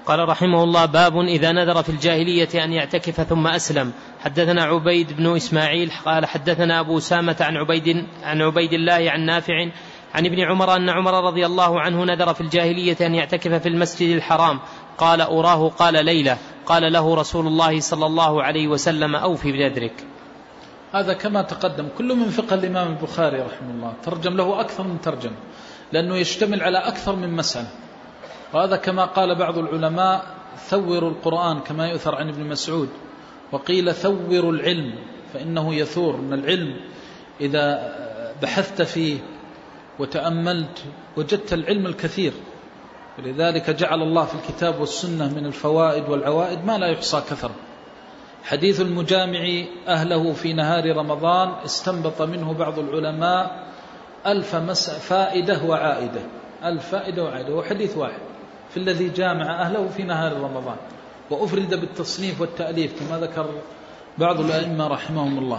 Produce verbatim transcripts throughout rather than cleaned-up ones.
قال رحمه الله: باب إذا نذر في الجاهلية أن يعتكف ثم أسلم. حدثنا عبيد بن إسماعيل قال حدثنا أبو سامة عن عبيد, عن عبيد الله عن نافع عن ابن عمر أن عمر رضي الله عنه نذر في الجاهلية أن يعتكف في المسجد الحرام، قال: أراه قال ليلة، قال له رسول الله صلى الله عليه وسلم: أوفي بنذرك. هذا كما تقدم كل من فقه الإمام البخاري رحمه الله، ترجم له أكثر من ترجم لأنه يشتمل على أكثر من مسألة. وهذا كما قال بعض العلماء: ثوروا القرآن، كما يؤثر عن ابن مسعود، وقيل ثوروا العلم فإنه يثور. أن العلم إذا بحثت فيه وتأملت وجدت العلم الكثير، ولذلك جعل الله في الكتاب والسنة من الفوائد والعوائد ما لا يحصى كثر. حديث المجامع أهله في نهار رمضان استنبط منه بعض العلماء ألف فائدة وعائدة، ألف فائدة وعائدة، وحديث واحد في الذي جامع أهله في نهار رمضان، وأفرد بالتصنيف والتأليف كما ذكر بعض الأئمة رحمهم الله.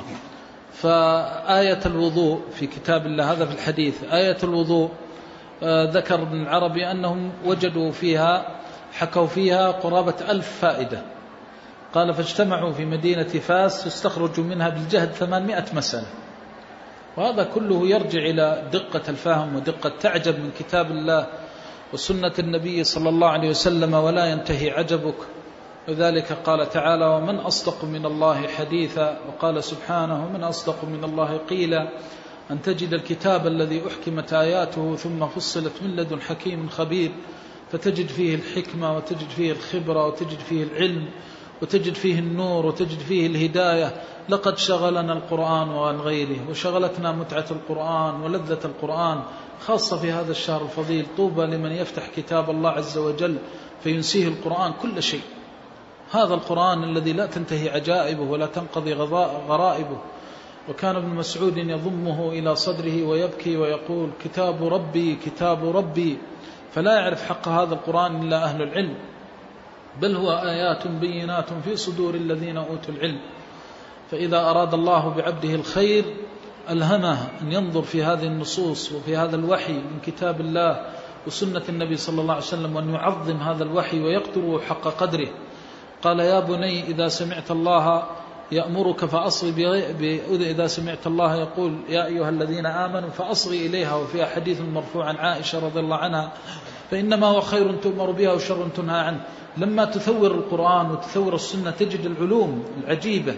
فآية الوضوء في كتاب الله، هذا في الحديث، آية الوضوء ذكر ابن العربي أنهم وجدوا فيها حكوا فيها قرابة ألف فائدة. قال: فاجتمعوا في مدينة فاس فاستخرجوا منها بالجهد ثمانمائة مسألة. وهذا كله يرجع إلى دقة الفهم ودقة تعجب من كتاب الله وسنة النبي صلى الله عليه وسلم، ولا ينتهي عجبك. وذلك قال تعالى: ومن أصدق من الله حديثا. وقال سبحانه: ومن أصدق من الله قيلا. أن تجد الكتاب الذي أحكمت آياته ثم فصلت من لدن حكيم خبير، فتجد فيه الحكمة وتجد فيه الخبرة وتجد فيه العلم وتجد فيه النور وتجد فيه الهداية. لقد شغلنا القرآن وعن غيره، وشغلتنا متعة القرآن ولذة القرآن، خاصة في هذا الشهر الفضيل. طوبى لمن يفتح كتاب الله عز وجل فينسيه القرآن كل شيء. هذا القرآن الذي لا تنتهي عجائبه ولا تنقضي غرائبه. وكان ابن مسعود يضمه إلى صدره ويبكي ويقول: كتاب ربي كتاب ربي. فلا يعرف حق هذا القرآن إلا أهل العلم، بل هو آيات بينات في صدور الذين أوتوا العلم. فإذا أراد الله بعبده الخير ألهمه أن ينظر في هذه النصوص وفي هذا الوحي من كتاب الله وسنة النبي صلى الله عليه وسلم، وأن يعظم هذا الوحي ويقدره حق قدره. قال: يا بني إذا سمعت الله يأمرك فأصغي إذا سمعت الله يقول يا أيها الذين آمنوا فأصغي إليها. وفيها حديث مرفوع عن عائشة رضي الله عنها: فإنما هو خير تؤمر بها وشر تنهى عنه. لما تثور القرآن وتثور السنة تجد العلوم العجيبة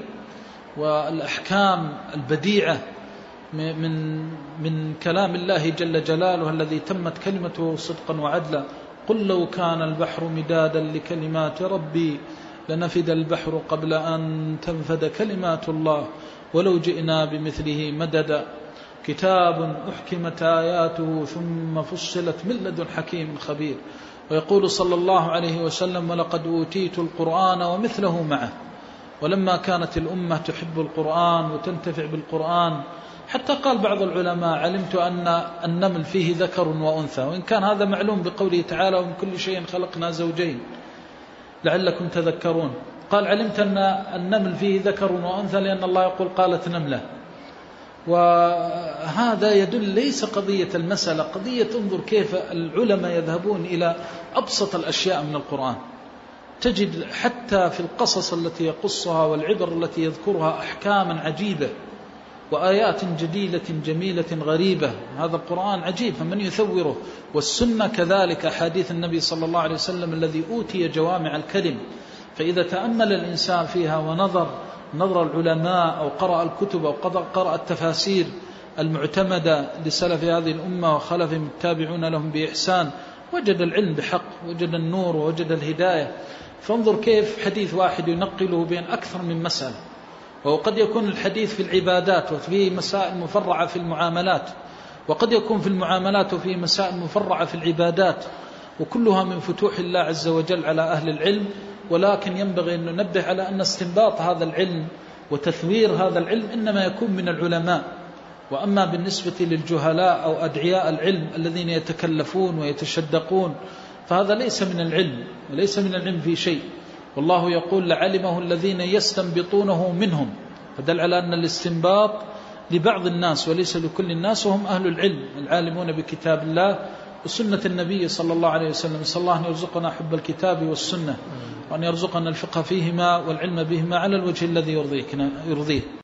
والأحكام البديعة من من كلام الله جل جلاله الذي تمت كلمته صدقا وعدلا. قل لو كان البحر مدادا لكلمات ربي لنفد البحر قبل أن تنفد كلمات الله ولو جئنا بمثله مددا. كتاب أحكمت آياته ثم فصلت من لدن حكيم خبير. ويقول صلى الله عليه وسلم: ولقد أوتيت القرآن ومثله معه. ولما كانت الأمة تحب القرآن وتنتفع بالقرآن، حتى قال بعض العلماء: علمت أن النمل فيه ذكر وأنثى، وإن كان هذا معلوم بقوله تعالى: ومن كل شيء خلقنا زوجين لعلكم تذكرون. قال: علمت أن النمل فيه ذكر وأنثى لأن الله يقول قالت نملة. وهذا يدل ليس قضية المسألة، قضية انظر كيف العلماء يذهبون إلى أبسط الأشياء من القرآن. تجد حتى في القصص التي يقصها والعبر التي يذكرها أحكاما عجيبة وآيات جديدة جميلة غريبة. هذا القرآن عجيب، فمن يثوره. والسنة كذلك، حديث النبي صلى الله عليه وسلم الذي أوتي جوامع الكلم. فإذا تأمل الإنسان فيها ونظر نظر العلماء أو قرأ الكتب أو قرأ التفاسير المعتمدة لسلف هذه الأمة وخلفهم التابعون لهم بإحسان، وجد العلم بحق، وجد النور ووجد الهداية. فانظر كيف حديث واحد ينقله بين أكثر من مسألة. وقد يكون الحديث في العبادات وفيه مسائل مفرعة في المعاملات، وقد يكون في المعاملات وفيه مسائل مفرعة في العبادات، وكلها من فتوح الله عز وجل على أهل العلم. ولكن ينبغي أن ننبه على أن استنباط هذا العلم وتثوير هذا العلم إنما يكون من العلماء. وأما بالنسبة للجهلاء أو أدعياء العلم الذين يتكلفون ويتشدقون فهذا ليس من العلم، وليس من العلم في شيء. والله يقول: لعلمه الذين يستنبطونه منهم. فدل على أن الاستنباط لبعض الناس وليس لكل الناس، وهم أهل العلم العالمون بكتاب الله وسنة النبي صلى الله عليه وسلم. صلى الله أن يرزقنا حب الكتاب والسنة، وأن يرزقنا الفقه فيهما والعلم بهما على الوجه الذي يرضيه.